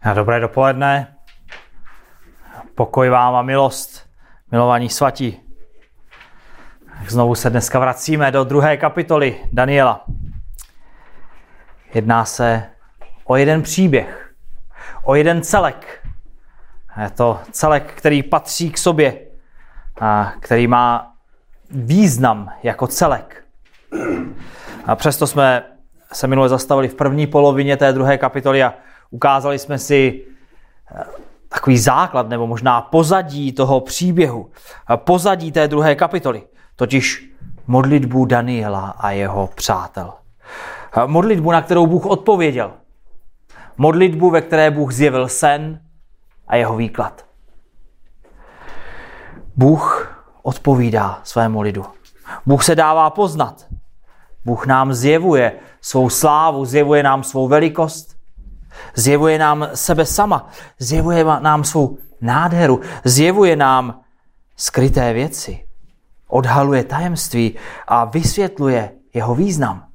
Dobré dopoledne. Pokoj vám a milost, milovaní svatí. Znovu se dneska vracíme do 2. kapitoly Daniela. Jedná se o jeden příběh, o jeden celek. Je to celek, který patří k sobě a který má význam jako celek. A přesto jsme se minule zastavili v první polovině té 2. kapitoly a ukázali jsme si takový základ nebo možná pozadí toho příběhu, pozadí té 2. kapitoly, totiž modlitbu Daniela a jeho přátel. Modlitbu, na kterou Bůh odpověděl. Modlitbu, ve které Bůh zjevil sen a jeho výklad. Bůh odpovídá svému lidu. Bůh se dává poznat. Bůh nám zjevuje svou slávu, zjevuje nám svou velikost, zjevuje nám sebe sama, zjevuje nám svou nádheru, zjevuje nám skryté věci, odhaluje tajemství a vysvětluje jeho význam.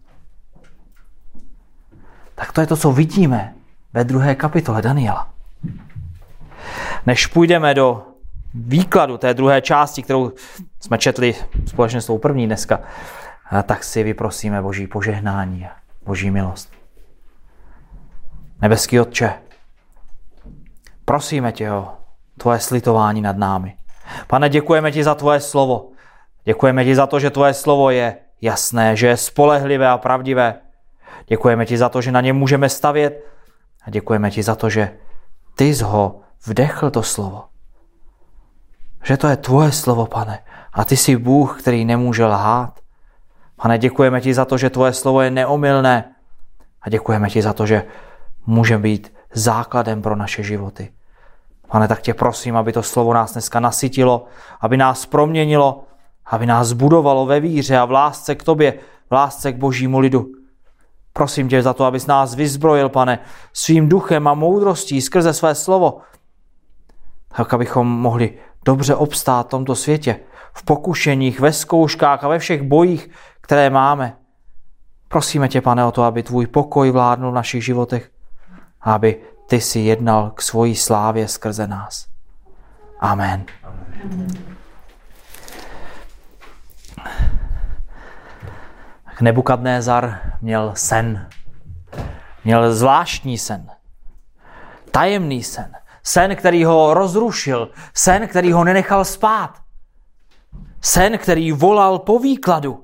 Tak to je to, co vidíme ve 2. kapitole Daniela. Než půjdeme do výkladu té druhé části, kterou jsme četli společně s tou první dneska, tak si vyprosíme Boží požehnání a Boží milost. Nebeský Otče, prosíme tě o tvoje slitování nad námi. Pane, děkujeme ti za tvoje slovo. Děkujeme ti za to, že tvoje slovo je jasné, že je spolehlivé a pravdivé. Děkujeme ti za to, že na něm můžeme stavět. A děkujeme ti za to, že ty jsi ho vdechl to slovo. Že to je tvoje slovo, Pane. A ty jsi Bůh, který nemůže lhát. Pane, děkujeme ti za to, že tvoje slovo je neomylné. A děkujeme ti za to, že může být základem pro naše životy. Pane, tak tě prosím, aby to slovo nás dneska nasytilo, aby nás proměnilo, aby nás budovalo ve víře a v lásce k tobě, v lásce k Božímu lidu. Prosím tě za to, abys nás vyzbrojil, Pane, svým duchem a moudrostí skrze své slovo, tak abychom mohli dobře obstát v tomto světě, v pokušeních, ve zkouškách a ve všech bojích, které máme. Prosíme tě, Pane, o to, aby tvůj pokoj vládnul v našich životech a aby ty si jednal k svojí slávě skrze nás. Amen. Nebukadnézar měl sen. Měl zvláštní sen. Tajemný sen. Sen, který ho rozrušil. Sen, který ho nenechal spát. Sen, který volal po výkladu.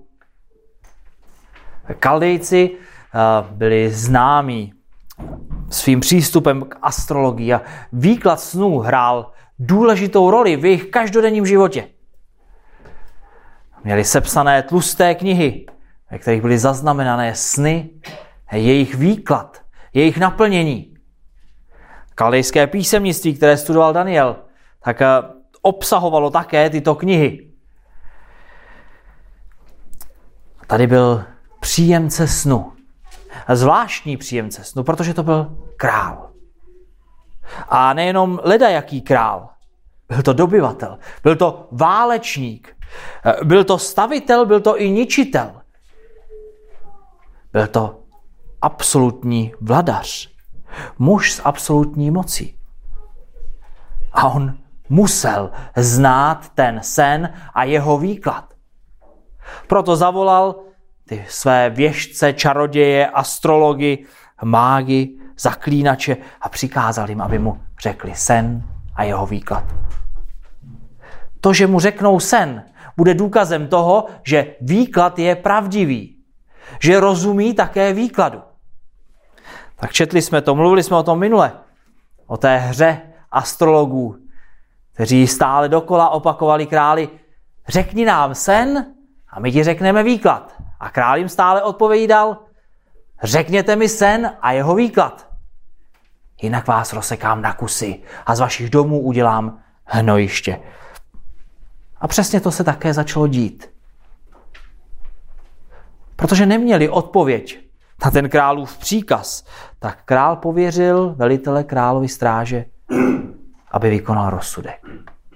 Kaldejci byli známí svým přístupem k astrologii a výklad snů hrál důležitou roli v jejich každodenním životě. Měli sepsané tlusté knihy, ve kterých byly zaznamenané sny, jejich výklad, jejich naplnění. Kaldejské písemnictví, které studoval Daniel, tak obsahovalo také tyto knihy. Tady byl příjemce snu. Zvláštní příjemce snu, protože to byl král. A nejenom ledajaký král. Byl to dobyvatel, byl to válečník, byl to stavitel, byl to i ničitel. Byl to absolutní vladař, muž s absolutní mocí. A on musel znát ten sen a jeho výklad. Proto zavolal ty své věštce, čaroděje, astrology, mágy, zaklínače a přikázal jim, aby mu řekli sen a jeho výklad. To, že mu řeknou sen, bude důkazem toho, že výklad je pravdivý, že rozumí také výkladu. Tak četli jsme to, mluvili jsme o tom minule, o té hře astrologů, kteří stále dokola opakovali králi, řekni nám sen a my ti řekneme výklad. A král jim stále odpověděl, řekněte mi sen a jeho výklad. Jinak vás rozsekám na kusy a z vašich domů udělám hnojiště. A přesně to se také začalo dít. Protože neměli odpověď na ten králův příkaz, tak král pověřil velitele královy stráže, aby vykonal rozsudek.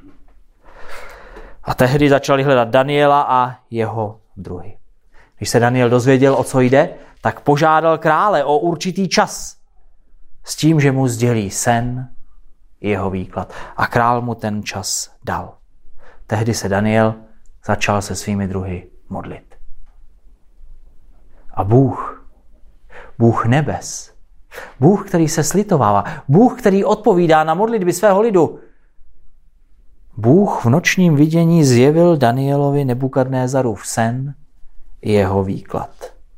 A tehdy začali hledat Daniela a jeho druhy. Když se Daniel dozvěděl, o co jde, tak požádal krále o určitý čas. s tím, že mu sdělí sen i jeho výklad. A král mu ten čas dal. Tehdy se Daniel začal se svými druhy modlit. A Bůh nebes, Bůh, který se slitovává, Bůh, který odpovídá na modlitby svého lidu, Bůh v nočním vidění zjevil Danielovi Nebukadnézarův sen i jeho výklad.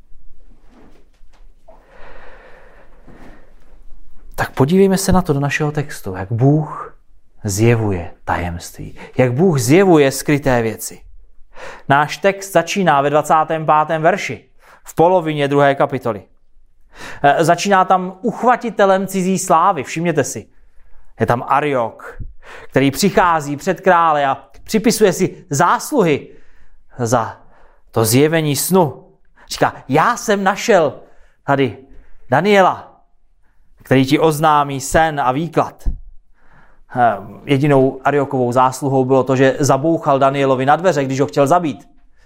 Tak podívejme se na to do našeho textu, jak Bůh zjevuje tajemství, jak Bůh zjevuje skryté věci. Náš text začíná ve 25. verši, v polovině 2. kapitoly. Začíná tam uchvatitelem cizí slávy, všimněte si. Je tam Ariok, který přichází před krále a připisuje si zásluhy za to zjevení snu. Říká, já jsem našel tady Daniela, který ti oznámí sen a výklad. Jedinou Ariokovou zásluhou bylo to, že zabouchal Danielovi na dveře, když ho chtěl zabít.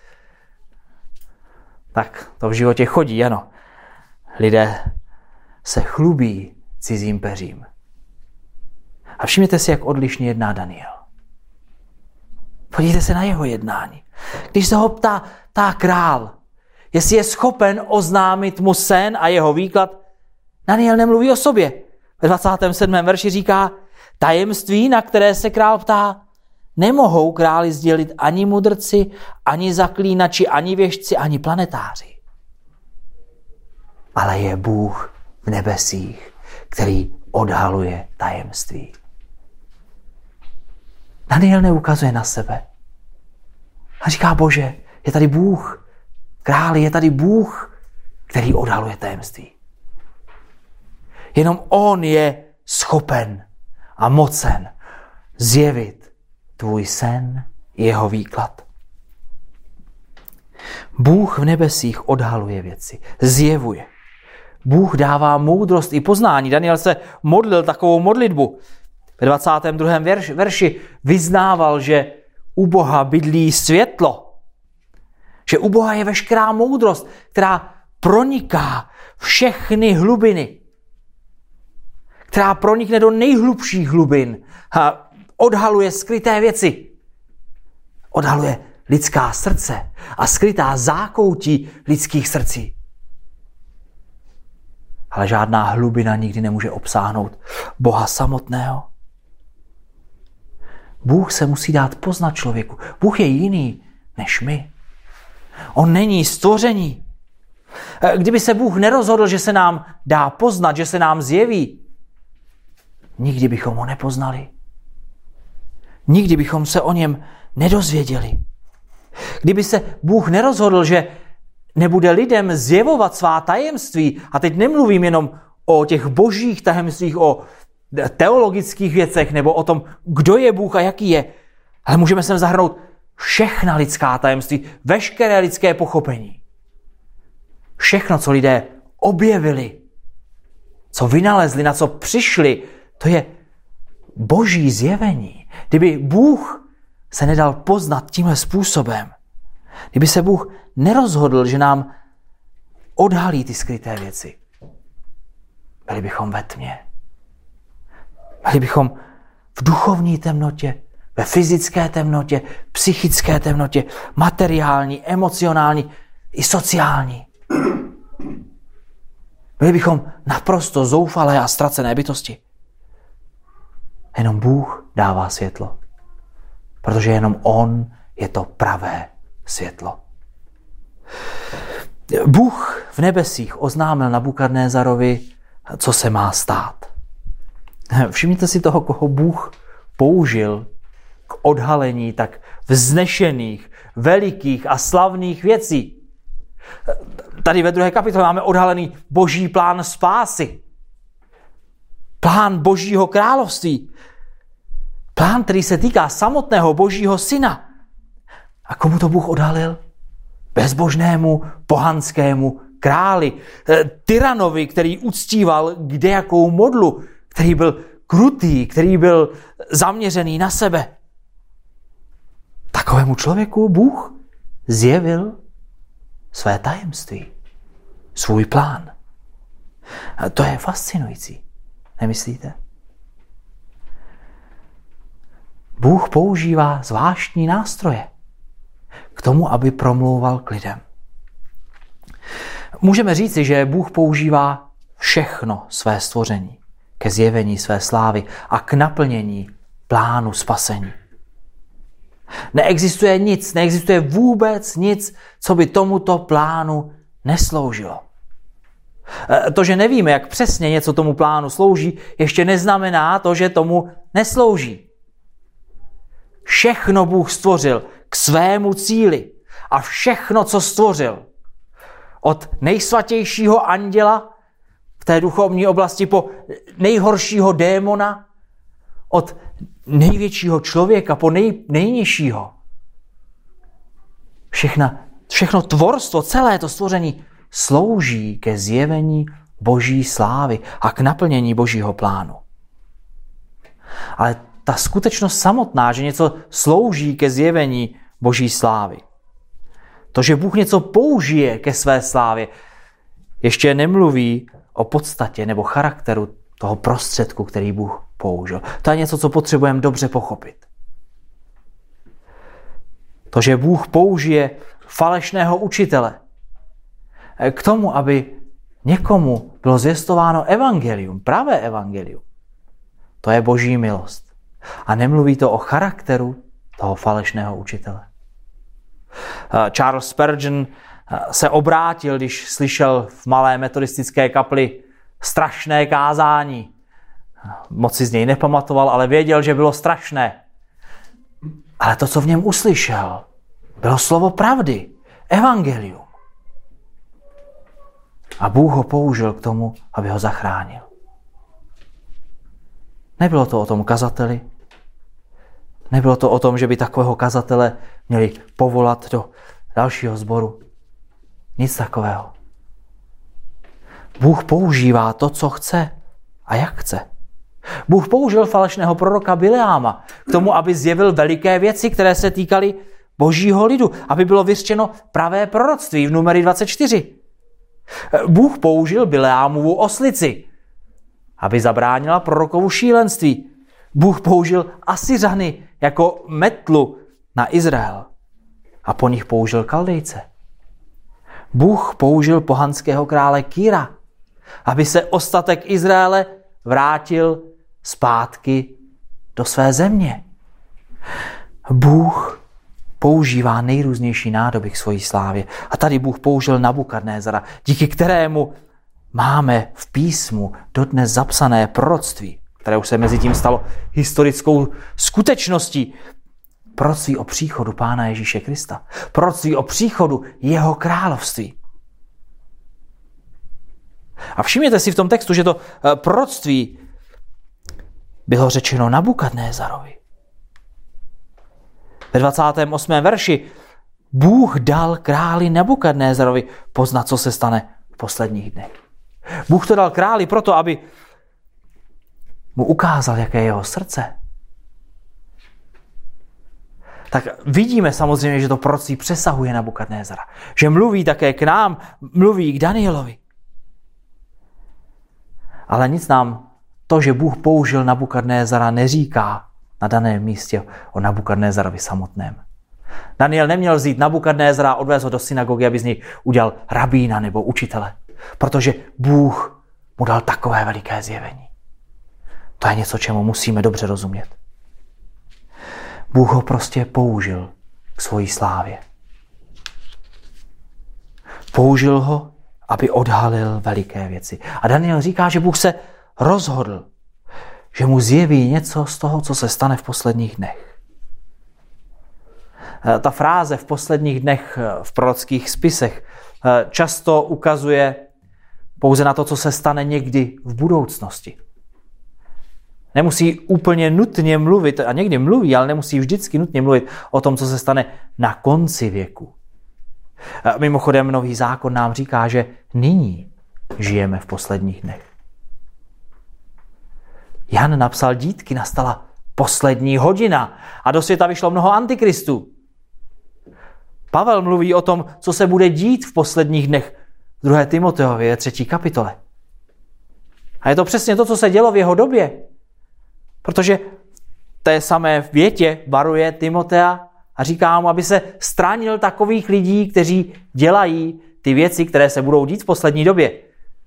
Tak to v životě chodí, ano. Lidé se chlubí cizím peřím. A všimněte si, jak odlišně jedná Daniel. Podívejte se na jeho jednání. Když se ho ptá král, jestli je schopen oznámit mu sen a jeho výklad, Daniel nemluví o sobě. Ve 27. verši říká, tajemství, na které se král ptá, nemohou králi sdělit ani mudrci, ani zaklínači, ani věštci, ani planetáři. Ale je Bůh v nebesích, který odhaluje tajemství. Daniel neukazuje na sebe. A říká, Bože, je tady Bůh. Králi, je tady Bůh, který odhaluje tajemství. Jenom on je schopen a mocen zjevit tvůj sen, jeho výklad. Bůh v nebesích odhaluje věci, zjevuje. Bůh dává moudrost i poznání. Daniel se modlil takovou modlitbu. Ve 22. verši vyznával, že u Boha bydlí světlo. Že u Boha je veškerá moudrost, která proniká všechny hlubiny. Která pronikne do nejhlubších hlubin a odhaluje skryté věci. Odhaluje lidská srdce a skrytá zákoutí lidských srdcí. Ale žádná hlubina nikdy nemůže obsáhnout Boha samotného. Bůh se musí dát poznat člověku. Bůh je jiný než my. On není stvoření. Kdyby se Bůh nerozhodl, že se nám dá poznat, že se nám zjeví, nikdy bychom ho nepoznali. Nikdy bychom se o něm nedozvěděli. Kdyby se Bůh nerozhodl, že nebude lidem zjevovat svá tajemství, a teď nemluvím jenom o těch božích tajemstvích, o teologických věcech, nebo o tom, kdo je Bůh a jaký je, ale můžeme sem zahrnout všechna lidská tajemství, veškeré lidské pochopení. Všechno, co lidé objevili, co vynalezli, na co přišli, to je boží zjevení. Kdyby Bůh se nedal poznat tímhle způsobem, kdyby se Bůh nerozhodl, že nám odhalí ty skryté věci, byli bychom ve tmě. Byli bychom v duchovní temnotě, ve fyzické temnotě, psychické temnotě, materiální, emocionální i sociální. Byli bychom naprosto zoufalé a ztracené bytosti. Jenom Bůh dává světlo, protože jenom on je to pravé světlo. Bůh v nebesích oznámil Nabukadnézarovi, co se má stát. Všimněte si toho, koho Bůh použil k odhalení tak vznešených, velikých a slavných věcí. Tady ve 2. kapitole máme odhalený boží plán spásy. Plán božího království. Plán, který se týká samotného božího syna. A komu to Bůh odhalil? Bezbožnému, pohanskému králi. Tyranovi, který uctíval kdejakou modlu. Který byl krutý, který byl zaměřený na sebe. Takovému člověku Bůh zjevil své tajemství, svůj plán. A to je fascinující. Nemyslíte? Bůh používá zvláštní nástroje k tomu, aby promlouval k lidem. Můžeme říci, že Bůh používá všechno své stvoření ke zjevení své slávy a k naplnění plánu spasení. Neexistuje vůbec nic, co by tomuto plánu nesloužilo. To, že nevíme, jak přesně něco tomu plánu slouží, ještě neznamená to, že tomu neslouží. Všechno Bůh stvořil k svému cíli a všechno, co stvořil, od nejsvatějšího anděla v té duchovní oblasti po nejhoršího démona, od největšího člověka po nejnižšího. Všechno tvorstvo, celé to stvoření slouží ke zjevení Boží slávy a k naplnění Božího plánu. Ale ta skutečnost samotná, že něco slouží ke zjevení Boží slávy, to, že Bůh něco použije ke své slávě, ještě nemluví o podstatě nebo charakteru toho prostředku, který Bůh použil. To je něco, co potřebujeme dobře pochopit. To, že Bůh použije falešného učitele k tomu, aby někomu bylo zvěstováno evangelium, pravé evangelium, to je Boží milost. A nemluví to o charakteru toho falešného učitele. Charles Spurgeon se obrátil, když slyšel v malé metodistické kapli strašné kázání. Moc si z něj nepamatoval, ale věděl, že bylo strašné. Ale to, co v něm uslyšel, bylo slovo pravdy, evangelium. A Bůh ho použil k tomu, aby ho zachránil. Nebylo to o tom kazateli, nebylo to o tom, že by takového kazatele měli povolat do dalšího sboru. Nic takového. Bůh používá to, co chce a jak chce. Bůh použil falešného proroka Bileáma k tomu, aby zjevil veliké věci, které se týkaly Božího lidu, aby bylo vyřčeno pravé proroctví v Numery 24. Bůh použil Bileámovu oslici, aby zabránila prorokovu šílenství. Bůh použil Asyřany jako metlu na Izrael a po nich použil Kaldejce. Bůh použil pohanského krále Kýra, aby se ostatek Izraele vrátil zpátky do své země. Bůh používá nejrůznější nádoby k svojí slávě. A tady Bůh použil Nabukadnézara, díky kterému máme v písmu dodnes zapsané proroctví, které už se mezi tím stalo historickou skutečností. Proroctví o příchodu Pána Ježíše Krista. Proroctví o příchodu jeho království. A všimněte si v tom textu, že to proroctví bylo řečeno Nabukadnézarovi. Ve 28. verši Bůh dal králi Nabukadnézarovi poznat, co se stane v posledních dnech. Bůh to dal králi proto, aby mu ukázal, jaké je jeho srdce. Tak vidíme samozřejmě, že to proroctví přesahuje Nabukadnézara. Že mluví také k nám, mluví k Danielovi. Ale nic nám to, že Bůh použil Nabukadnézara, neříká na daném místě o Nabukadnézarovi samotném. Daniel neměl vzít Nabukadnézara a odvést ho do synagogy, aby z něj udělal rabína nebo učitele. Protože Bůh mu dal takové veliké zjevení. To je něco, čemu musíme dobře rozumět. Bůh ho prostě použil k svojí slávě. Použil ho, aby odhalil veliké věci. A Daniel říká, že Bůh se rozhodl, že mu zjeví něco z toho, co se stane v posledních dnech. Ta fráze v posledních dnech v prorockých spisech často ukazuje pouze na to, co se stane někdy v budoucnosti. Nemusí úplně nutně mluvit, a někdy mluví, ale nemusí vždycky nutně mluvit o tom, co se stane na konci věku. Mimochodem, Nový zákon nám říká, že nyní žijeme v posledních dnech. Jan napsal: dítky, nastala poslední hodina a do světa vyšlo mnoho antikristů. Pavel mluví o tom, co se bude dít v posledních dnech v 2. Timoteově 3. kapitole. A je to přesně to, co se dělo v jeho době. Protože v té samé větě varuje Timotea a říká mu, aby se stránil takových lidí, kteří dělají ty věci, které se budou dít v poslední době.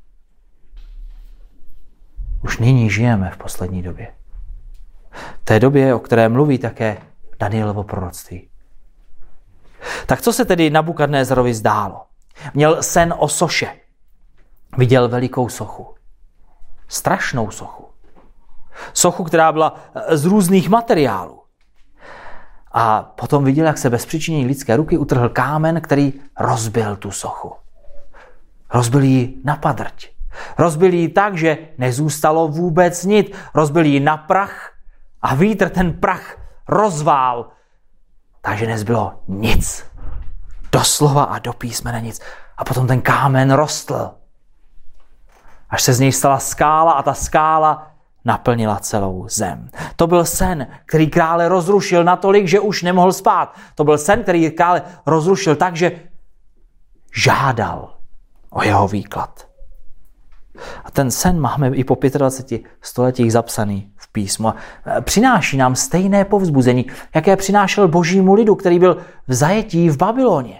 Už nyní žijeme v poslední době. V té době, o které mluví také Danielovo proroctví. Tak co se tedy Nabukadnézarovi zdálo? Měl sen o soše. Viděl velikou sochu. Strašnou sochu. Sochu, která byla z různých materiálů. A potom viděl, jak se bez přičinění lidské ruky utrhl kámen, který rozbil tu sochu. Rozbil ji na padrť. Rozbil ji tak, že nezůstalo vůbec nic. Rozbil ji na prach a vítr ten prach rozvál. Takže nezbylo nic. Doslova a do písmene nic. A potom ten kámen rostl. Až se z něj stala skála a ta skála naplnila celou zem. To byl sen, který krále rozrušil natolik, že už nemohl spát. To byl sen, který krále rozrušil tak, že žádal o jeho výklad. A ten sen máme i po 25 stoletích zapsaný v písmu. A přináší nám stejné povzbuzení, jaké přinášel božímu lidu, který byl v zajetí v Babyloně.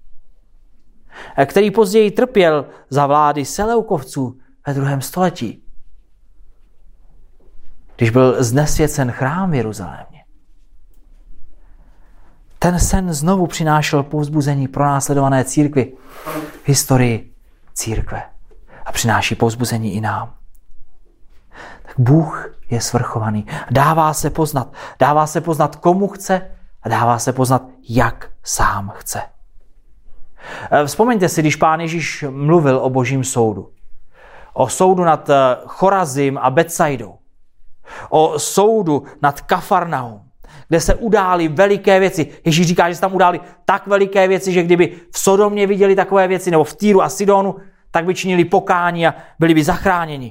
Který později trpěl za vlády Seleukovců ve 2. století. Když byl znesvěcen chrám v Jeruzalémě. Ten sen znovu přinášel povzbuzení pro následované církvi v historii církve. A přináší povzbuzení i nám. Tak Bůh je svrchovaný. Dává se poznat. Dává se poznat, komu chce a dává se poznat, jak sám chce. Vzpomeňte si, když Pán Ježíš mluvil o božím soudu. O soudu nad Chorazim a Betsaidou. O soudu nad Kafarnaum, kde se udály veliké věci. Ježíš říká, že se tam udály tak veliké věci, že kdyby v Sodomě viděli takové věci, nebo v Týru a Sidonu, tak by činili pokání a byli by zachráněni.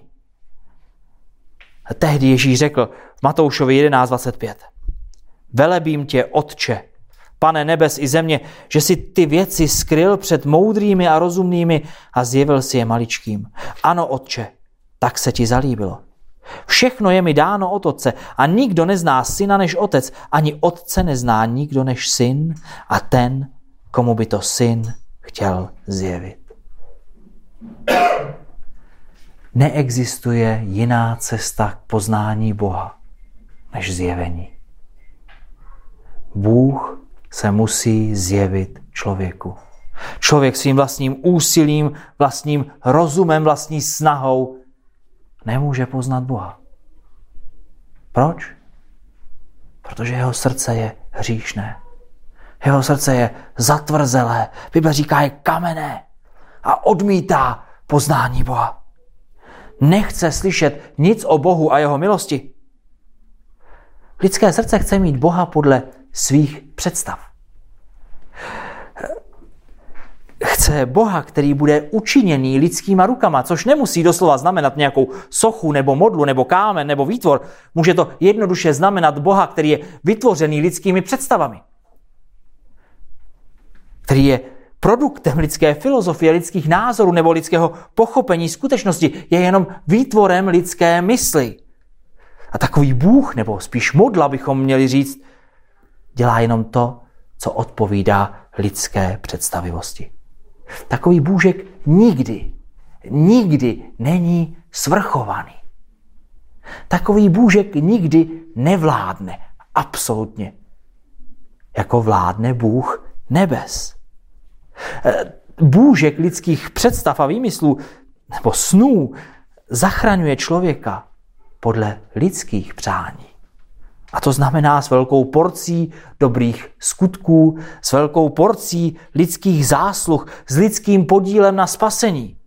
A tehdy Ježíš řekl v Matoušovi 11:25. Velebím tě, Otče, Pane nebes i země, že si ty věci skryl před moudrými a rozumnými a zjevil si je maličkým. Ano, Otče, tak se ti zalíbilo. Všechno je mi dáno od Otce a nikdo nezná syna než Otec, ani Otce nezná nikdo než syn a ten, komu by to syn chtěl zjevit. Neexistuje jiná cesta k poznání Boha než zjevení. Bůh se musí zjevit člověku. Člověk svým vlastním úsilím, vlastním rozumem, vlastní snahou nemůže poznat Boha. Proč? Protože jeho srdce je hříšné. Jeho srdce je zatvrzelé. Bible říká, je kamenné a odmítá poznání Boha. Nechce slyšet nic o Bohu a jeho milosti. Lidské srdce chce mít Boha podle svých představ. Chce Boha, který bude učiněný lidskýma rukama, což nemusí doslova znamenat nějakou sochu nebo modlu nebo kámen nebo výtvor. Může to jednoduše znamenat Boha, který je vytvořený lidskými představami. Který je produktem lidské filozofie, lidských názorů nebo lidského pochopení skutečnosti. Je jenom výtvorem lidské mysli. A takový Bůh, nebo spíš modla bychom měli říct, dělá jenom to, co odpovídá lidské představivosti. Takový bůžek nikdy není svrchovaný. Takový bůžek nikdy nevládne absolutně, jako vládne Bůh nebes. Bůžek lidských představ a výmyslů nebo snů zachraňuje člověka podle lidských přání. A to znamená s velkou porcí dobrých skutků, s velkou porcí lidských zásluh, s lidským podílem na spasení.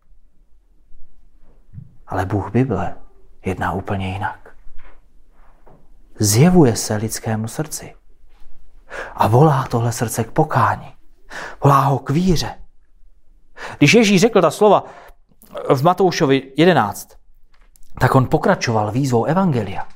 Ale Bůh Bible jedná úplně jinak. Zjevuje se lidskému srdci a volá tohle srdce k pokání. Volá ho k víře. Když Ježíš řekl ta slova v Matoušovi 11, tak on pokračoval výzvou evangelia.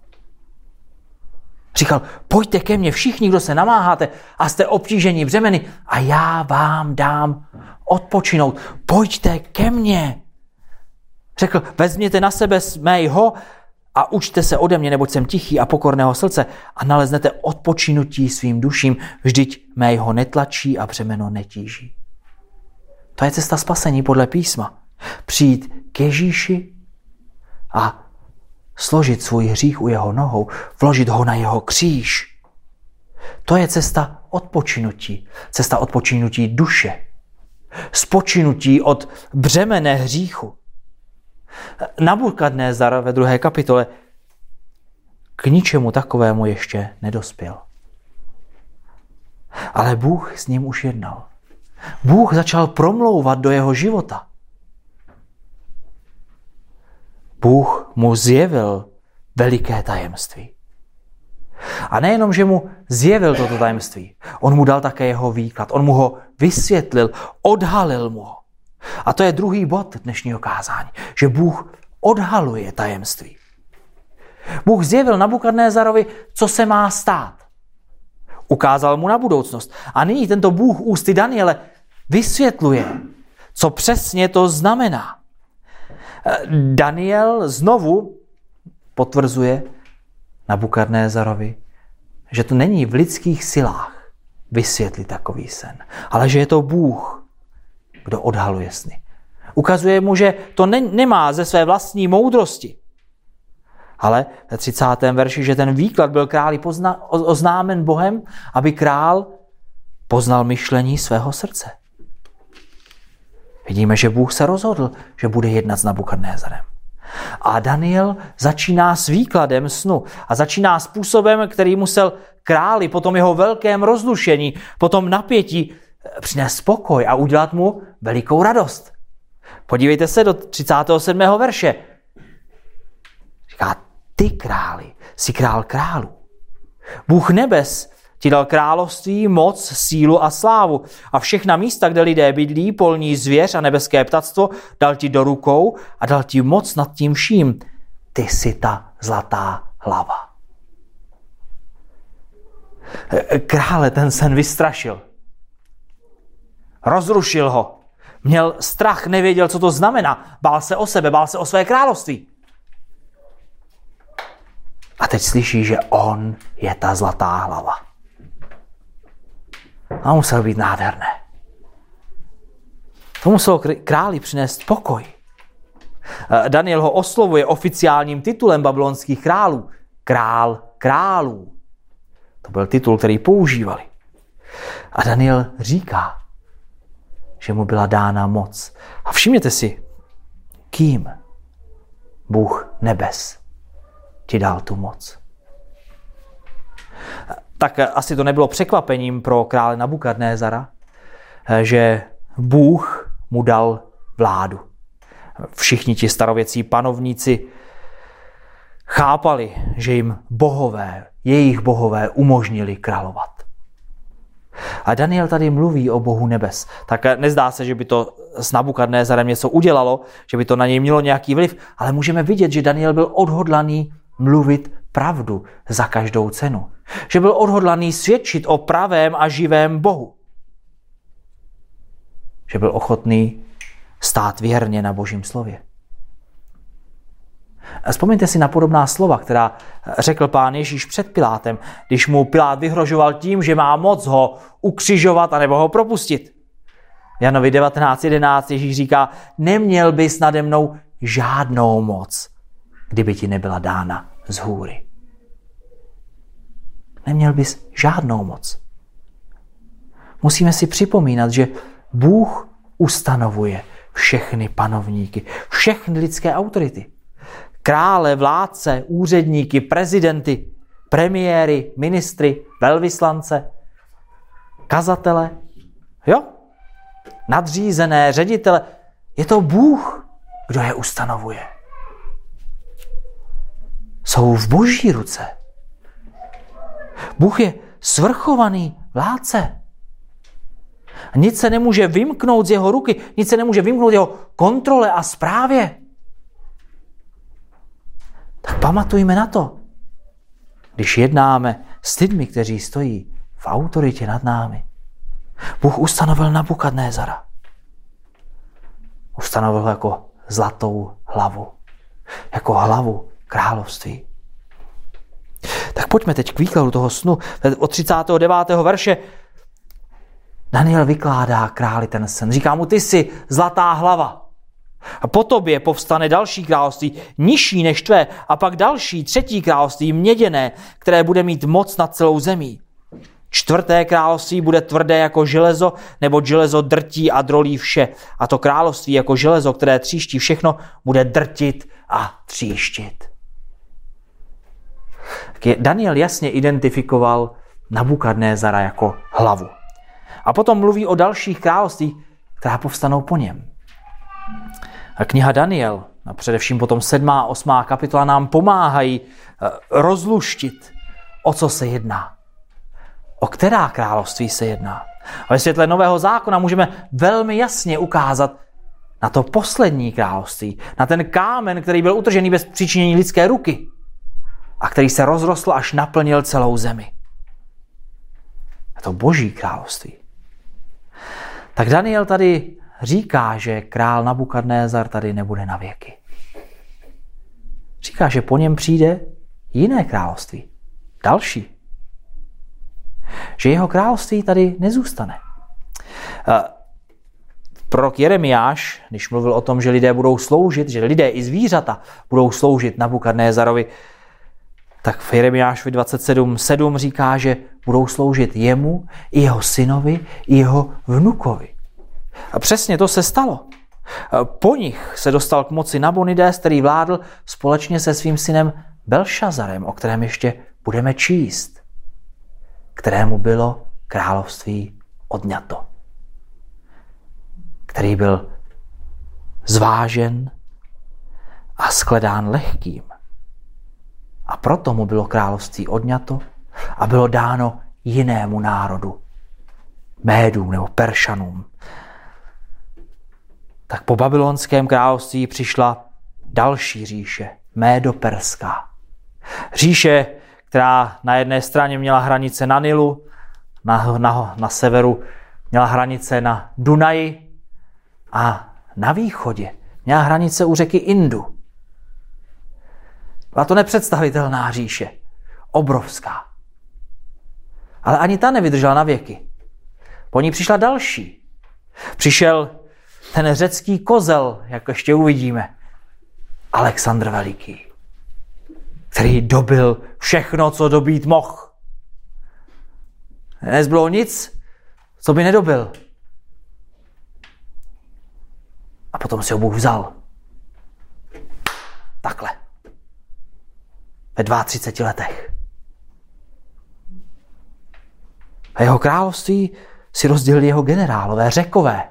Říkal, pojďte ke mně všichni, kdo se namáháte a jste obtíženi břemeny a já vám dám odpočinout. Pojďte ke mně. Řekl, vezměte na sebe mého a učte se ode mě, neboť jsem tichý a pokorného srdce a naleznete odpočinutí svým duším, vždyť mého netlačí a břemeno netíží. To je cesta spasení podle písma. Přijít k Ježíši a složit svůj hřích u jeho nohou, vložit ho na jeho kříž. To je cesta odpočinutí. Cesta odpočinutí duše. Spočinutí od břemene hříchu. Nabukadnézar ve 2. kapitole k ničemu takovému ještě nedospěl. Ale Bůh s ním už jednal. Bůh začal promlouvat do jeho života. Bůh mu zjevil veliké tajemství. A nejenom, že mu zjevil toto tajemství, on mu dal také jeho výklad, on mu ho vysvětlil, odhalil mu ho. A to je druhý bod dnešního kázání, že Bůh odhaluje tajemství. Bůh zjevil Nabukadnézarovi, co se má stát. Ukázal mu na budoucnost. A nyní tento Bůh ústy Daniele vysvětluje, co přesně to znamená. Daniel znovu potvrzuje Nabukadnézarovi, že to není v lidských silách vysvětlit takový sen, ale že je to Bůh, kdo odhaluje sny. Ukazuje mu, že to nemá ze své vlastní moudrosti, ale ve 30. verši, že ten výklad byl králi oznámen Bohem, aby král poznal myšlení svého srdce. Vidíme, že Bůh se rozhodl, že bude jednat s Nabukadnézarem. A Daniel začíná s výkladem snu a začíná způsobem, který musel králi po tom jeho velkém rozlušení, po tom napětí přinést spokoj a udělat mu velikou radost. Podívejte se do 37. verše. Říká, ty králi, jsi král králů. Bůh nebes ti dal království, moc, sílu a slávu. A všechna místa, kde lidé bydlí, polní zvěř a nebeské ptactvo, dal ti do rukou a dal ti moc nad tím vším. Ty jsi ta zlatá hlava. Krále ten sen vystrašil. Rozrušil ho. Měl strach, nevěděl, co to znamená. Bál se o sebe, bál se o své království. A teď slyší, že on je ta zlatá hlava. A musel být nádherné. To muselo králi přinést pokoj. Daniel ho oslovuje oficiálním titulem babylonských králů. Král králů. To byl titul, který používali. A Daniel říká, že mu byla dána moc. A všimněte si, kým Bůh nebes ti dal tu moc. Tak asi to nebylo překvapením pro krále Nabukadnézara, že Bůh mu dal vládu. Všichni ti starověcí panovníci chápali, že jim bohové, jejich bohové umožnili královat. A Daniel tady mluví o Bohu nebes. Tak nezdá se, že by to s Nabukadnézarem něco udělalo, že by to na něj mělo nějaký vliv, ale můžeme vidět, že Daniel byl odhodlaný mluvit pravdu za každou cenu. Že byl odhodlaný svědčit o pravém a živém Bohu. Že byl ochotný stát věrně na Božím slově. Vzpomeňte si na podobná slova, která řekl Pán Ježíš před Pilátem, když mu Pilát vyhrožoval tím, že má moc ho ukřižovat anebo ho propustit. V Janovi 19:11 Ježíš říká, neměl bys nade mnou žádnou moc, kdyby ti nebyla dána z hůry. Neměl bys žádnou moc. Musíme si připomínat, že Bůh ustanovuje všechny panovníky, všechny lidské autority. Krále, vládce, úředníky, prezidenty, premiéry, ministry, velvyslance, kazatele, jo? Nadřízené, ředitele. Je to Bůh, kdo je ustanovuje. Jsou v Boží ruce. Bůh je svrchovaný vládce. Nic se nemůže vymknout z jeho ruky, nic se nemůže vymknout z jeho kontrole a správě. Tak pamatujme na to, když jednáme s lidmi, kteří stojí v autoritě nad námi. Bůh ustanovil Nabukadnézara. Ustanovil ho jako zlatou hlavu. Jako hlavu království. Tak pojďme teď k výkladu toho snu. Od 39. verše Daniel vykládá králi ten sen. Říká mu, ty jsi zlatá hlava. A po tobě povstane další království, nižší než tvé, a pak další, třetí království, měděné, které bude mít moc nad celou zemí. Čtvrté království bude tvrdé jako železo, nebo železo drtí a drolí vše. A to království jako železo, které tříští všechno, bude drtit a tříštit. Daniel jasně identifikoval Nabukadnézara jako hlavu. A potom mluví o dalších království, která povstanou po něm. A kniha Daniel, a především potom 7. a 8. kapitola nám pomáhají rozluštit, o co se jedná. O která království se jedná. A ve světle Nového zákona můžeme velmi jasně ukázat na to poslední království, na ten kámen, který byl utržený bez přičinění lidské ruky a který se rozrostl až naplnil celou zemi. A to Boží království. Tak Daniel tady říká, že král Nabukadnézar tady nebude na věky. Říká, že po něm přijde jiné království. Další. Že jeho království tady nezůstane. Prorok Jeremiáš, když mluvil o tom, že lidé budou sloužit, že lidé i zvířata budou sloužit Nabukadnézarovi, tak v Jeremiášovi 27:7 říká, že budou sloužit jemu, i jeho synovi, i jeho vnukovi. A přesně to se stalo. Po nich se dostal k moci Nabonides, který vládl společně se svým synem Belšazarem, o kterém ještě budeme číst, kterému bylo království odňato. Který byl zvážen a shledán lehkým. A proto mu bylo království odňato a bylo dáno jinému národu, Médům nebo Peršanům. Tak po babylonském království přišla další říše, Médoperská. Říše, která na jedné straně měla hranice na Nilu, na severu měla hranice na Dunaji a na východě měla hranice u řeky Indu. Byla to nepředstavitelná říše, obrovská. Ale ani ta nevydržela na věky. Po ní přišla další. Přišel ten řecký kozel, jak ještě uvidíme, Alexandr Veliký, který dobil všechno, co dobít mohl. Nezbylo nic, co by nedobil. A potom si ho Bůh vzal. Takhle. Ve 32 letech. A jeho království si rozdělili jeho generálové, Řekové.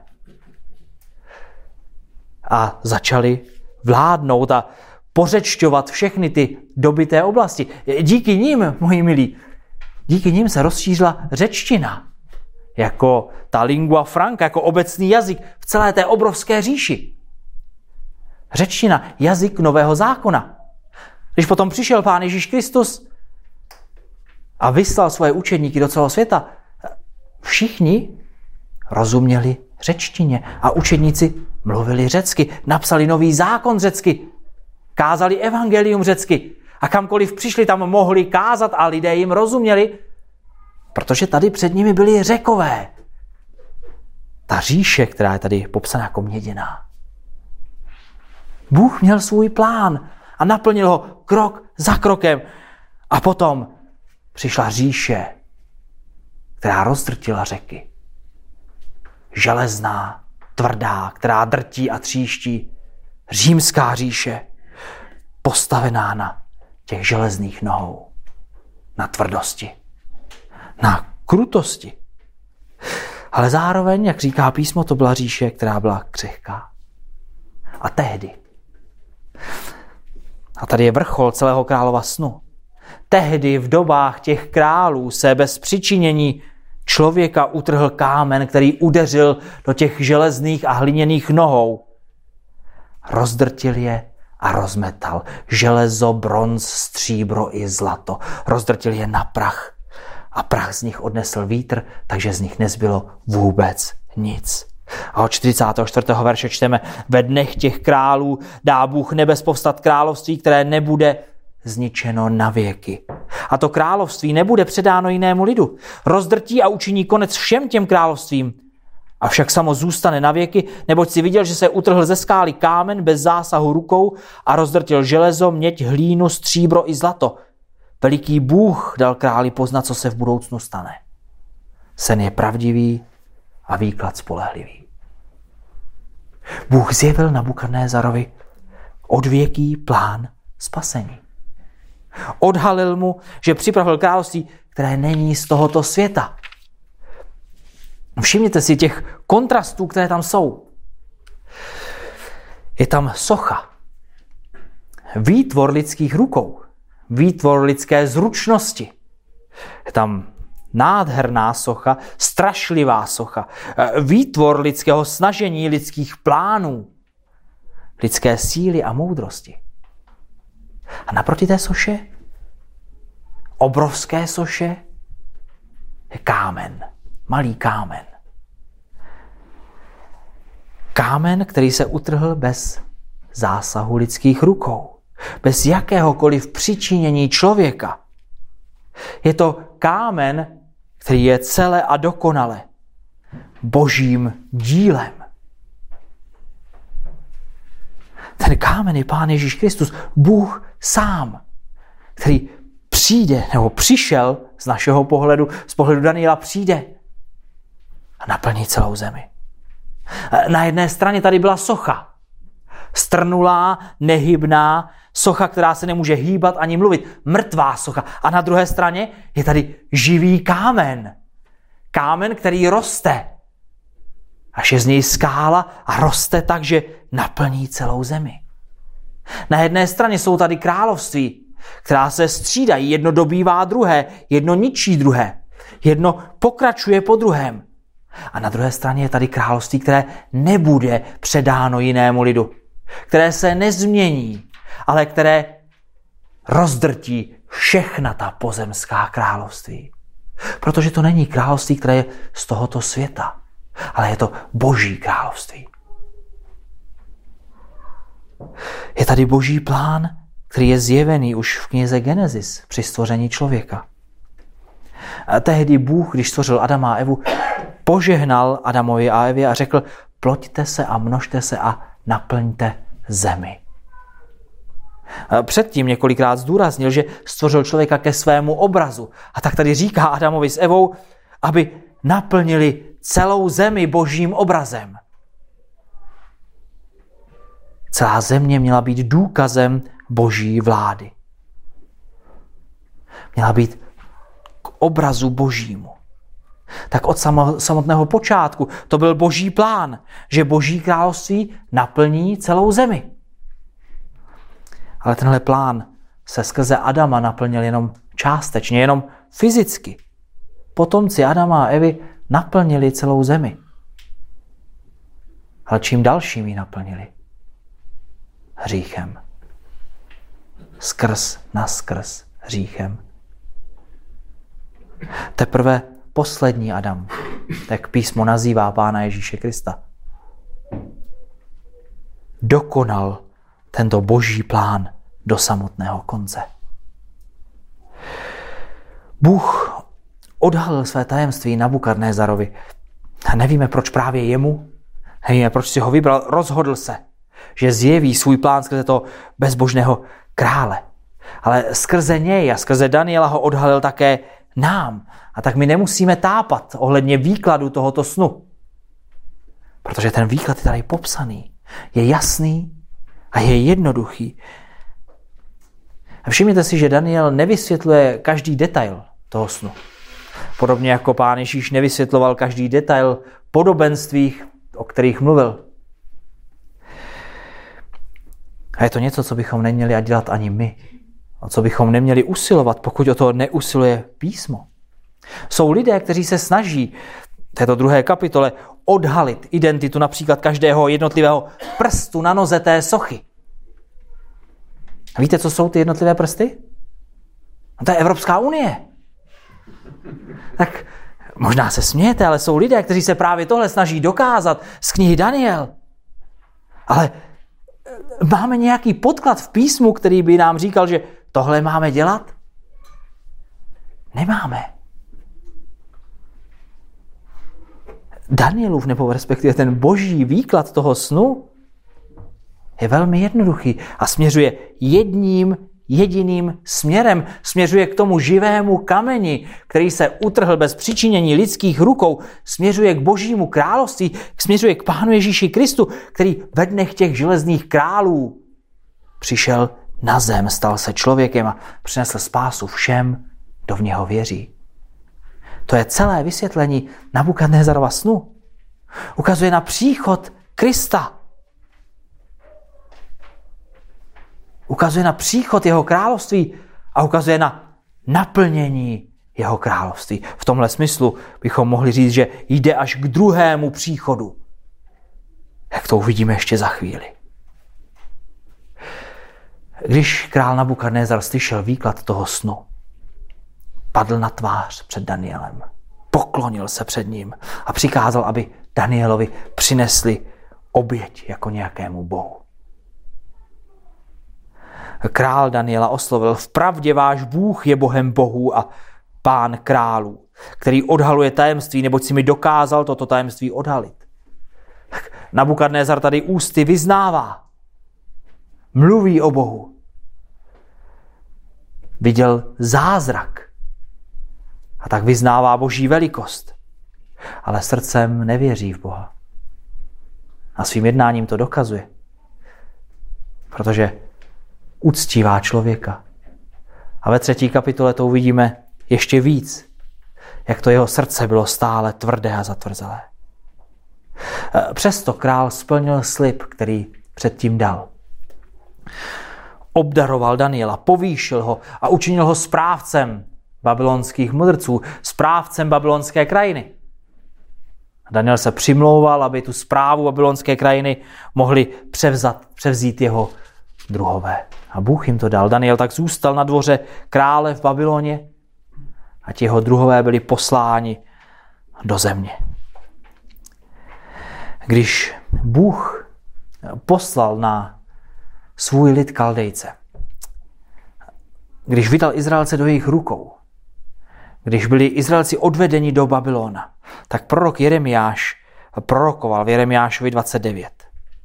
A začali vládnout a pořečťovat všechny ty dobyté oblasti. Díky nim, moji milí, díky nim se rozšířila řečtina. Jako ta lingua franca, jako obecný jazyk v celé té obrovské říši. Řečtina, jazyk Nového zákona. Když potom přišel Pán Ježíš Kristus a vyslal svoje učedníky do celého světa, všichni rozuměli řečtině a učedníci mluvili řecky, napsali nový zákon řecky, kázali evangelium řecky a kamkoliv přišli, tam mohli kázat a lidé jim rozuměli, protože tady před nimi byli Řekové. Ta říše, která je tady popsaná jako měděná. Bůh měl svůj plán a naplnil ho krok za krokem. A potom přišla říše, která rozdrtila řeky. Železná, tvrdá, která drtí a tříští. Římská říše, postavená na těch železných nohou. Na tvrdosti. Na krutosti. Ale zároveň, jak říká písmo, to byla říše, která byla křehká. A tehdy. A tady je vrchol celého králova snu. Tehdy v dobách těch králů se bez přičinění člověka utrhl kámen, který udeřil do těch železných a hliněných nohou. Rozdrtil je a rozmetal. Železo, bronz, stříbro i zlato. Rozdrtil je na prach. A prach z nich odnesl vítr, takže z nich nezbylo vůbec nic. A od 44. verše čteme: ve dnech těch králů dá Bůh nebes povstat království, které nebude zničeno na věky. A to království nebude předáno jinému lidu. Rozdrtí a učiní konec všem těm královstvím. Avšak samo zůstane na věky, neboť si viděl, že se utrhl ze skály kámen bez zásahu rukou a rozdrtil železo, měď, hlínu, stříbro i zlato. Veliký Bůh dal králi poznat, co se v budoucnu stane. Sen je pravdivý a výklad spolehlivý. Bůh zjevil Nabukadnézarovi odvěký plán spasení. Odhalil mu, že připravil království, které není z tohoto světa. Všimněte si těch kontrastů, které tam jsou. Je tam socha. Výtvor lidských rukou. Výtvor lidské zručnosti. Je tam nádherná socha, strašlivá socha. Výtvor lidského snažení, lidských plánů. Lidské síly a moudrosti. A naproti té soše, obrovské soše, je kámen. Malý kámen. Kámen, který se utrhl bez zásahu lidských rukou. Bez jakéhokoliv přičinění člověka. Je to kámen, který je celé a dokonale božím dílem. Ten kámen je Pán Ježíš Kristus, Bůh sám, který přijde, nebo přišel z našeho pohledu, z pohledu Daniela přijde a naplní celou zemi. Na jedné straně tady byla socha. Strnulá, nehybná, socha, která se nemůže hýbat ani mluvit. Mrtvá socha. A na druhé straně je tady živý kámen. Kámen, který roste. Až je z něj skála a roste tak, že naplní celou zemi. Na jedné straně jsou tady království, která se střídají. Jedno dobývá druhé, jedno ničí druhé. Jedno pokračuje po druhém. A na druhé straně je tady království, které nebude předáno jinému lidu. Které se nezmění, ale které rozdrtí všechna ta pozemská království. Protože to není království, které je z tohoto světa, ale je to boží království. Je tady boží plán, který je zjevený už v knize Genesis při stvoření člověka. A tehdy Bůh, když stvořil Adama a Evu, požehnal Adamovi a Evě a řekl: ploďte se a množte se a naplňte zemi. Předtím několikrát zdůraznil, že stvořil člověka ke svému obrazu. A tak tady říká Adamovi s Evou, aby naplnili celou zemi božím obrazem. Celá země měla být důkazem boží vlády. Měla být k obrazu božímu. Tak od samotného počátku to byl boží plán, že boží království naplní celou zemi. Ale tenhle plán se skrze Adama naplnil jenom částečně, jenom fyzicky. Potomci Adama a Evy naplnili celou zemi. Ale čím dalším ji naplnili? Hříchem. Skrz naskrz hříchem. Teprve poslední Adam, tak písmo nazývá Pána Ježíše Krista, dokonal tento boží plán do samotného konce. Bůh odhalil své tajemství Nabukadnézarovi. Nevíme, proč právě jemu, nevíme, proč si ho vybral, rozhodl se, že zjeví svůj plán skrze toho bezbožného krále. Ale skrze něj a skrze Daniela ho odhalil také nám. A tak my nemusíme tápat ohledně výkladu tohoto snu. Protože ten výklad je tady popsaný. Je jasný a je jednoduchý. A všimněte si, že Daniel nevysvětluje každý detail toho snu. Podobně jako Pán Ježíš nevysvětloval každý detail podobenství, o kterých mluvil. A je to něco, co bychom neměli dělat ani my. O co bychom neměli usilovat, pokud o to neusiluje písmo. Jsou lidé, kteří se snaží v této 2. kapitole odhalit identitu například každého jednotlivého prstu na noze té sochy. A víte, co jsou ty jednotlivé prsty? No to je Evropská unie. Tak Možná se smějete, ale jsou lidé, kteří se právě tohle snaží dokázat z knihy Daniel. Ale máme nějaký podklad v písmu, který by nám říkal, že tohle máme dělat? Nemáme. Danielův, nebo respektive ten boží výklad toho snu je velmi jednoduchý a směřuje jedním jediným směrem. Směřuje k tomu živému kameni, který se utrhl bez přičinění lidských rukou. Směřuje k božímu království, směřuje k Pánu Ježíši Kristu, který ve dnech těch železných králů přišel na zem, stal se člověkem a přinesl spásu všem, kdo v něho věří. To je celé vysvětlení Nabukadnézarova snu. Ukazuje na příchod Krista. Ukazuje na příchod jeho království a ukazuje na naplnění jeho království. V tomhle smyslu bychom mohli říct, že jde až k druhému příchodu. Jak to uvidíme ještě za chvíli. Když král Nabukadnézar slyšel výklad toho snu, padl na tvář před Danielem, poklonil se před ním a přikázal, aby Danielovi přinesli oběť jako nějakému bohu. Král Daniela oslovil: vpravdě váš Bůh je Bohem bohů a Pán králů, který odhaluje tajemství, neboť si mi dokázal toto tajemství odhalit. Nabukadnézar tady ústy vyznává, mluví o Bohu. Viděl zázrak a tak vyznává boží velikost, ale srdcem nevěří v Boha. A svým jednáním to dokazuje, protože uctívá člověka. A ve 3. kapitole to uvidíme ještě víc, jak to jeho srdce bylo stále tvrdé a zatvrzelé. Přesto král splnil slib, který předtím dal. Obdaroval Daniela, povýšil ho a učinil ho správcem babylonských mudrců, správcem babylonské krajiny. Daniel se přimlouval, aby tu správu babylonské krajiny mohli převzít jeho druhové. A Bůh jim to dal. Daniel tak zůstal na dvoře krále v Babyloně a ti jeho druhové byli posláni do země. Když Bůh poslal na svůj lid Kaldejce, když vydal Izraelce do jejich rukou, když byli Izraelci odvedeni do Babylona, tak prorok Jeremiáš prorokoval v Jeremiášovi 29.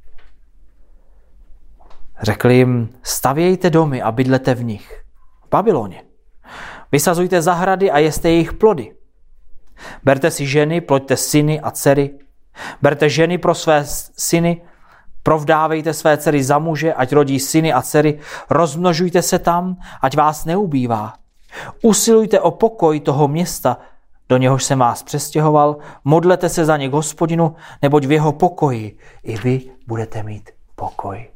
Řekl jim: stavějte domy a bydlete v nich, v Babyloně. Vysazujte zahrady a jeste jejich plody. Berte si ženy, ploďte syny a dcery. Berte ženy pro své syny, provdávejte své dcery za muže, ať rodí syny a dcery. Rozmnožujte se tam, ať vás neubývá. Usilujte o pokoj toho města, do něhož jsem vás přestěhoval. Modlete se za ně k Hospodinu, neboť v jeho pokoji i vy budete mít pokoj.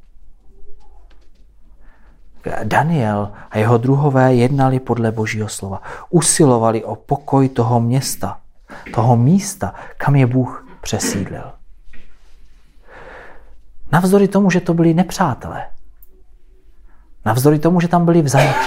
Daniel a jeho druhové jednali podle Božího slova. Usilovali o pokoj toho města, toho místa, kam je Bůh přesídlil. Navzdory tomu, že to byli nepřátelé. Navzdory tomu, že tam byli v zajetí.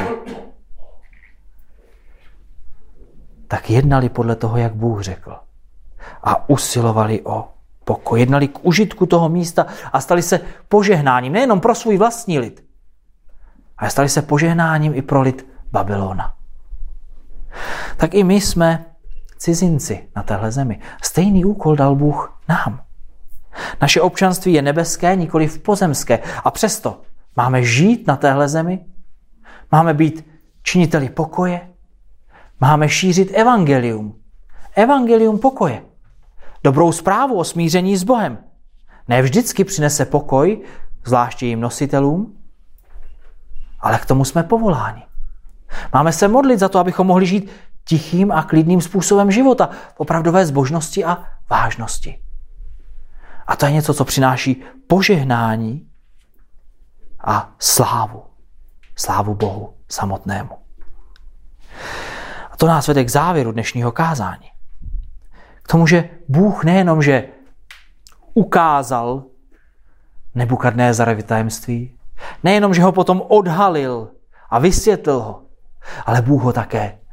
Tak jednali podle toho, jak Bůh řekl. A usilovali o pokoj. Jednali k užitku toho místa a stali se požehnáním nejenom pro svůj vlastní lid, ale stali se požehnáním i pro lid Babylona. Tak i my jsme cizinci na téhle zemi. Stejný úkol dal Bůh nám. Naše občanství je nebeské, nikoliv pozemské. A přesto máme žít na téhle zemi, máme být činiteli pokoje, máme šířit evangelium. Evangelium pokoje. Dobrou zprávu o smíření s Bohem. Ne vždycky přinese pokoj, zvláště jejím nositelům, ale k tomu jsme povoláni. Máme se modlit za to, abychom mohli žít tichým a klidným způsobem života, v opravdové zbožnosti a vážnosti. A to je něco, co přináší požehnání a slávu. Slávu Bohu samotnému. A to nás vede k závěru dnešního kázání. K tomu, že Bůh nejenom, že ukázal Nebukadnézarovi tajemství, nejenom, že ho potom odhalil a vysvětlil ho, ale Bůh ho také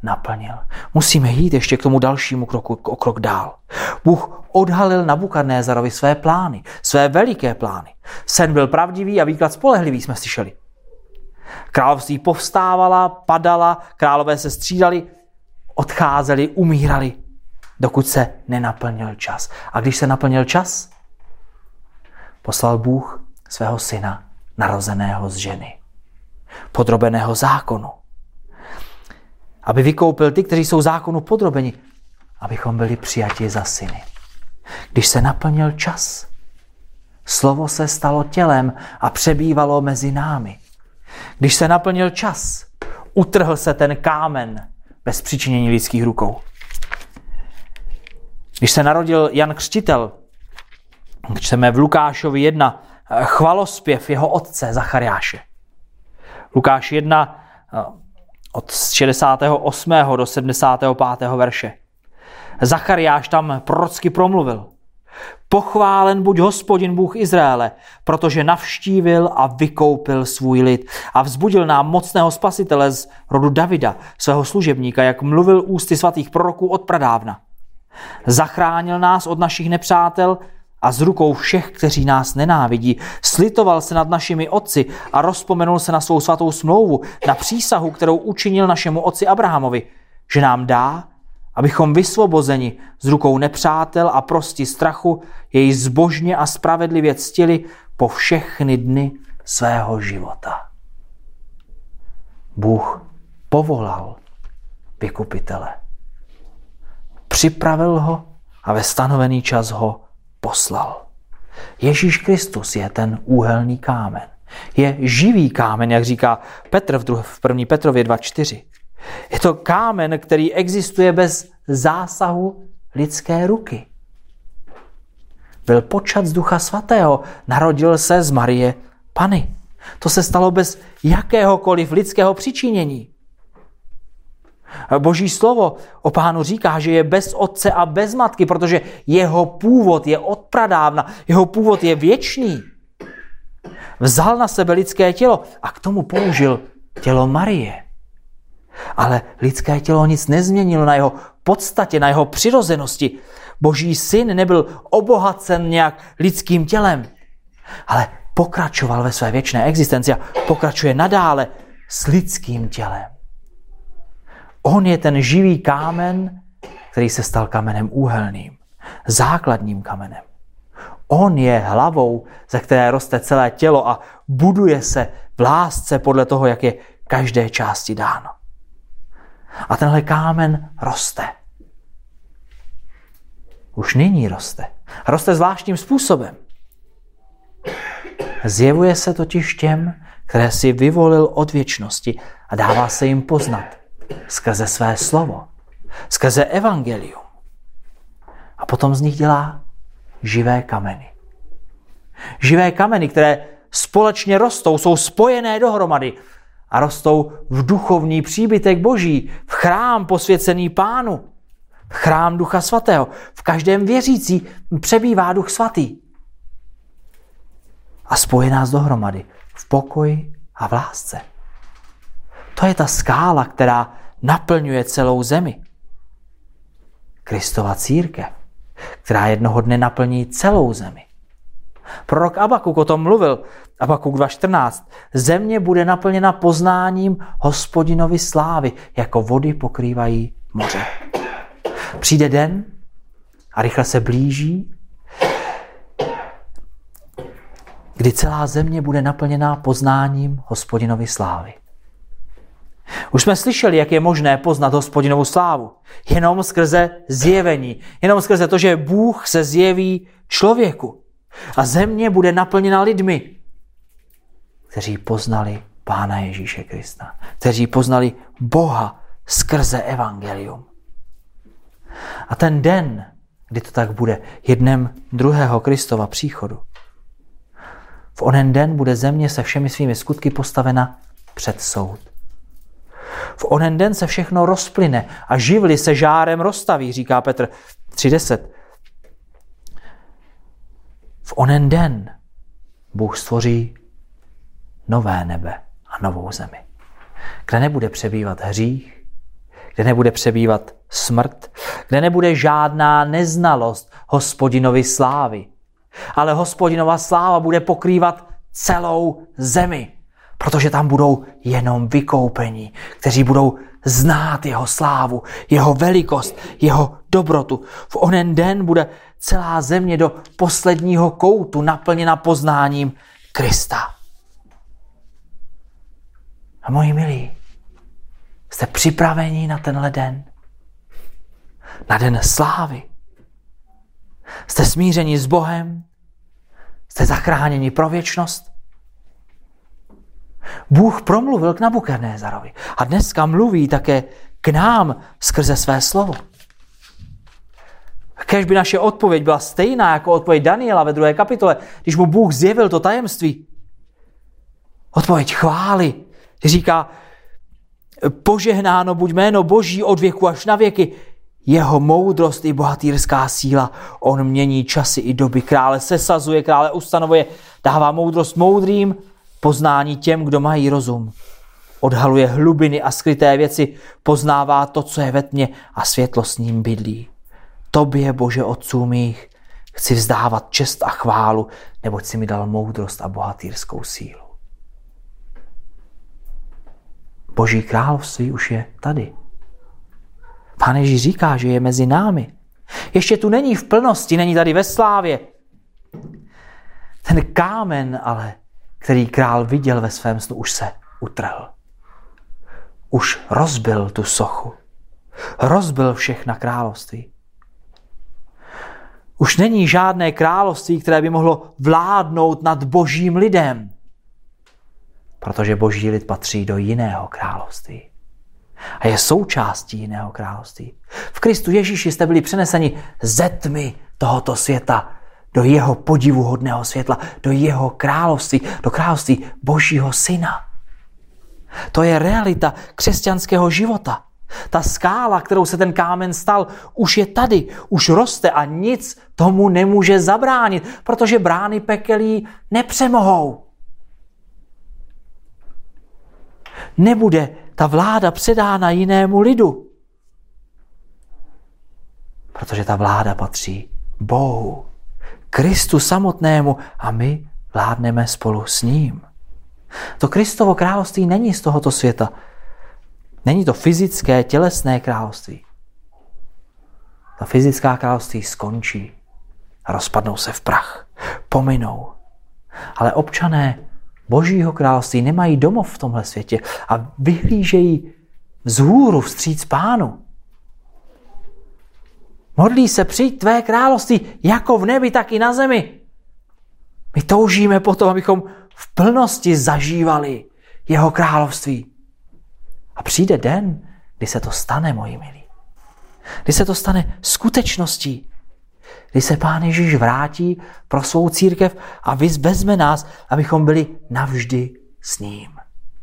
naplnil. Musíme jít ještě k tomu dalšímu kroku, o krok dál. Bůh odhalil Nabukadnézarovi své plány, své veliké plány. Sen byl pravdivý a výklad spolehlivý, jsme slyšeli. Království povstávala, padala, králové se střídali, odcházeli, umírali, dokud se nenaplnil čas. A když se naplnil čas, poslal Bůh svého syna, narozeného z ženy, podrobeného zákonu, aby vykoupil ty, kteří jsou zákonu podrobeni, abychom byli přijati za syny. Když se naplnil čas, slovo se stalo tělem a přebývalo mezi námi. Když se naplnil čas, utrhl se ten kámen bez přičinění lidských rukou. Když se narodil Jan Křtitel, čteme v Lukášovi 1 chvalospěv jeho otce Zachariáše. Lukáš 1 od 68. do 75. verše. Zachariáš tam prorocky promluvil. Pochválen buď Hospodin Bůh Izraele, protože navštívil a vykoupil svůj lid a vzbudil nám mocného spasitele z rodu Davida, svého služebníka, jak mluvil ústy svatých proroků od pradávna. Zachránil nás od našich nepřátel a z rukou všech, kteří nás nenávidí. Slitoval se nad našimi otci a rozpomenul se na svou svatou smlouvu, na přísahu, kterou učinil našemu otci Abrahamovi, že nám dá, abychom vysvobozeni z rukou nepřátel a prosti strachu jej zbožně a spravedlivě ctili po všechny dny svého života. Bůh povolal vykupitele. Připravil ho a ve stanovený čas ho poslal. Ježíš Kristus je ten úhelný kámen. Je živý kámen, jak říká Petr v 1. Petrově 2.4. Je to kámen, který existuje bez zásahu lidské ruky. Byl počat z Ducha Svatého, narodil se z Marie Panny. To se stalo bez jakéhokoliv lidského přičinění. Boží slovo o Pánu říká, že je bez otce a bez matky, protože jeho původ je od pradávna, jeho původ je věčný. Vzal na sebe lidské tělo a k tomu použil tělo Marie. Ale lidské tělo nic nezměnilo na jeho podstatě, na jeho přirozenosti. Boží syn nebyl obohacen nějak lidským tělem, ale pokračoval ve své věčné existenci a pokračuje nadále s lidským tělem. On je ten živý kámen, který se stal kamenem úhelným, základním kamenem. On je hlavou, ze které roste celé tělo a buduje se v lásce podle toho, jak je každé části dáno. A tenhle kámen roste. Už nyní roste. Roste zvláštním způsobem. Zjevuje se totiž těm, které si vyvolil od věčnosti a dává se jim poznat skrze své slovo, skrze evangelium. A potom z nich dělá živé kameny. Živé kameny, které společně rostou, jsou spojené dohromady a rostou v duchovní příbytek Boží, v chrám posvěcený Pánu, v chrám Ducha Svatého. V každém věřící přebývá Duch Svatý. A spojí nás dohromady v pokoji a v lásce. To je ta skála, která naplňuje celou zemi. Kristova církev, která jednoho dne naplní celou zemi. Prorok Abakuk o tom mluvil. Abakuk 2.14. Země bude naplněna poznáním Hospodinovy slávy, jako vody pokrývají moře. Přijde den a rychle se blíží, kdy celá země bude naplněná poznáním Hospodinovy slávy. Už jsme slyšeli, jak je možné poznat Hospodinovu slávu. Jenom skrze zjevení. Jenom skrze to, že Bůh se zjeví člověku. A země bude naplněna lidmi, kteří poznali Pána Ježíše Krista. Kteří poznali Boha skrze evangelium. A ten den, kdy to tak bude, je dnem druhého Kristova příchodu. V onen den bude země se všemi svými skutky postavena před soud. V onen den se všechno rozplyne a živly se žárem roztaví, říká Petr 3.10. V onen den Bůh stvoří nové nebe a novou zemi, kde nebude přebývat hřích, kde nebude přebývat smrt, kde nebude žádná neznalost Hospodinovy slávy. Ale Hospodinova sláva bude pokrývat celou zemi, protože tam budou jenom vykoupení, kteří budou znát jeho slávu, jeho velikost, jeho dobrotu. V onen den bude celá země do posledního koutu naplněna poznáním Krista. A moji milí, jste připraveni na tenhle den? Na den slávy? Jste smířeni s Bohem? Jste zachráněni pro věčnost? Bůh promluvil k Nabukadnézarovi a dneska mluví také k nám skrze své slovo. Kéž by naše odpověď byla stejná jako odpověď Daniela ve 2. kapitole, když mu Bůh zjevil to tajemství. Odpověď chvály. Říká, požehnáno buď jméno Boží od věku až na věky. Jeho moudrost i bohatýrská síla. On mění časy i doby. Krále sesazuje, krále ustanovuje. Dává moudrost moudrým, poznání těm, kdo mají rozum. Odhaluje hlubiny a skryté věci. Poznává to, co je ve tmě a světlo s ním bydlí. Tobě, Bože otců mých, chci vzdávat čest a chválu, neboť jsi mi dal moudrost a bohatýrskou sílu. Boží království už je tady. Pán Ježíš říká, že je mezi námi. Ještě tu není v plnosti, není tady ve slávě. Ten kámen ale, který král viděl ve svém snu, už se utrhl. Už rozbil tu sochu. Rozbil všechna království. Už není žádné království, které by mohlo vládnout nad božím lidem. Protože boží lid patří do jiného království. A je součástí jiného království. V Kristu Ježíši jste byli přeneseni ze tmy tohoto světa do jeho podivuhodného světla, do jeho království, do království Božího syna. To je realita křesťanského života. Ta skála, kterou se ten kámen stal, už je tady, už roste a nic tomu nemůže zabránit, protože brány pekelí nepřemohou. Nebude ta vláda předána jinému lidu, protože ta vláda patří Bohu, Kristu samotnému a my vládneme spolu s ním. To Kristovo království není z tohoto světa. Není to fyzické, tělesné království. Ta fyzická království skončí a rozpadnou se v prach, pominou. Ale občané Božího království nemají domov v tomhle světě a vyhlížejí vzhůru vstříc Pánu. Modlí se, přijď tvé království jako v nebi, tak i na zemi. My toužíme potom, abychom v plnosti zažívali jeho království. A přijde den, kdy se to stane, moji milí. Kdy se to stane skutečností. Kdy se Pán Ježíš vrátí pro svou církev a vezme nás, abychom byli navždy s ním.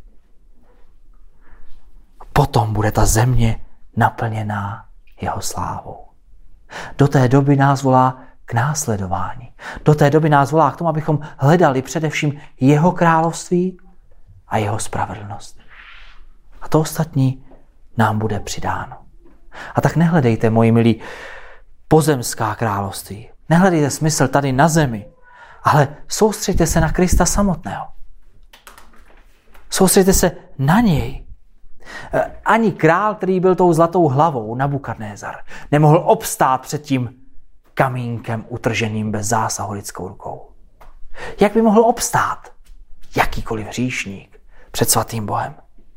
Potom bude ta země naplněná jeho slávou. Do té doby nás volá k následování. Do té doby nás volá k tomu, abychom hledali především jeho království a jeho spravedlnost. A to ostatní nám bude přidáno. A tak nehledejte, moji milí, pozemská království. Nehledejte smysl tady na zemi, ale soustřeďte se na Krista samotného. Soustřeďte se na něj. Ani král, který byl tou zlatou hlavou, Nabukadnézar, nemohl obstát před tím kamínkem utrženým bez zásahu lidskou rukou. Jak by mohl obstát jakýkoliv hříšník před svatým Bohem?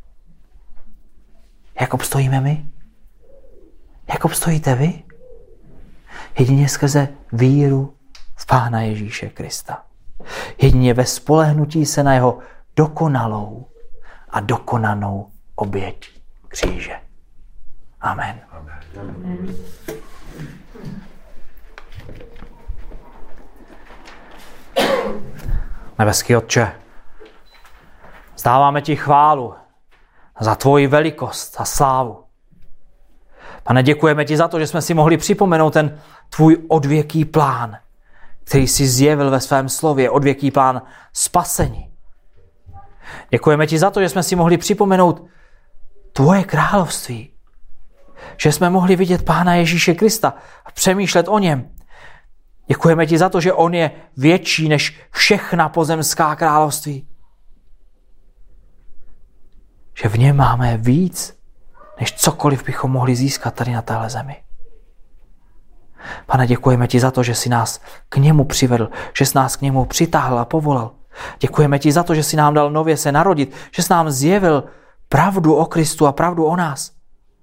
Jak obstojíme my? Jak obstojíte vy? Jedině skrze víru v Pána Ježíše Krista. Jedině ve spolehnutí se na jeho dokonalou a dokonanou oběť kříže. Amen. Amen. Nebeský Otče, vzdáváme ti chválu za tvoji velikost a slávu. Pane, děkujeme ti za to, že jsme si mohli připomenout ten tvůj odvěký plán, který jsi zjevil ve svém slově, odvěký plán spasení. Děkujeme ti za to, že jsme si mohli připomenout tvoje království, že jsme mohli vidět Pána Ježíše Krista a přemýšlet o něm. Děkujeme ti za to, že on je větší než všechna pozemská království. Že v něm máme víc, než cokoliv bychom mohli získat tady na téhle zemi. Pane, děkujeme ti za to, že jsi nás k němu přivedl, že jsi nás k němu přitáhl a povolal. Děkujeme ti za to, že jsi nám dal nově se narodit, že jsi nám zjevil pravdu o Kristu a pravdu o nás.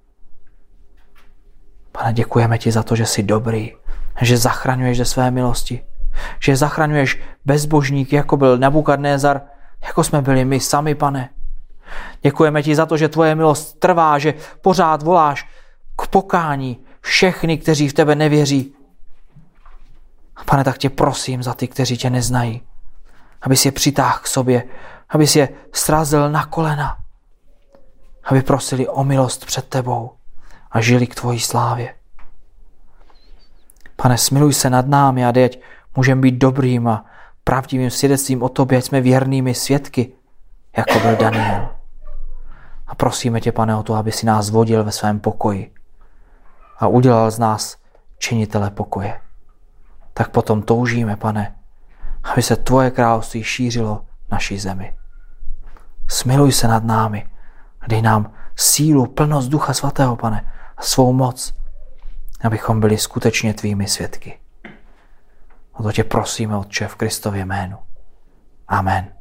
Pane, děkujeme ti za to, že jsi dobrý, že zachraňuješ ze své milosti, že zachraňuješ bezbožníky, jako byl Nebukadnézar, jako jsme byli my sami, Pane. Děkujeme ti za to, že tvoje milost trvá, že pořád voláš k pokání všechny, kteří v tebe nevěří. Pane, tak tě prosím za ty, kteří tě neznají, abys je přitáhl k sobě, abys je srazil na kolena, aby prosili o milost před tebou a žili k tvojí slávě. Pane, smiluj se nad námi a ať můžeme být dobrým a pravdivým svědectvím o tobě, ať jsme věrnými svědky, jako byl Daniel. A prosíme tě, Pane, o to, aby si nás vodil ve svém pokoji a udělal z nás činitele pokoje. Tak potom toužíme, Pane, aby se tvoje království šířilo v naší zemi. Smiluj se nad námi a dej nám sílu, plnost Ducha Svatého, Pane, a svou moc, abychom byli skutečně tvými svědky. O to tě prosíme, Otče, v Kristově jménu. Amen.